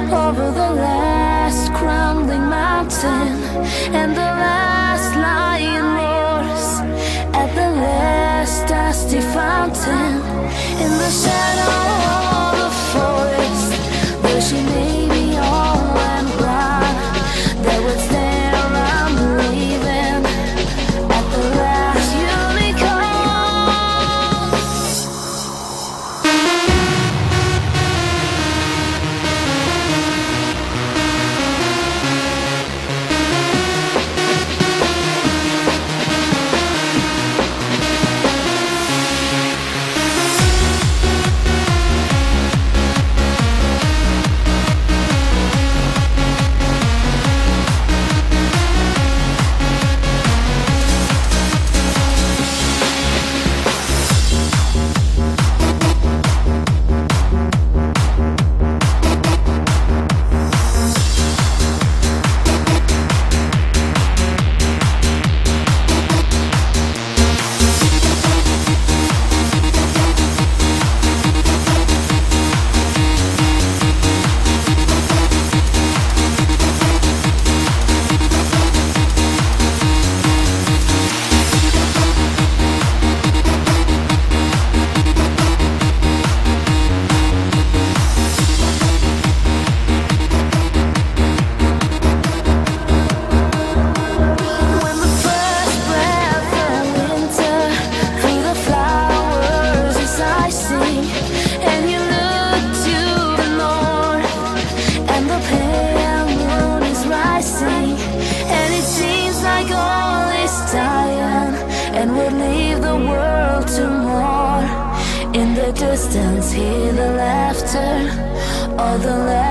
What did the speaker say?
over the last crumbling mountain, and the last lion roars at the last dusty fountain. In the shadow of the forest, though she may be old and blind, there would stand around believing at the last unicorn. And would leave the world to mourn. In the distance, hear the laughter of the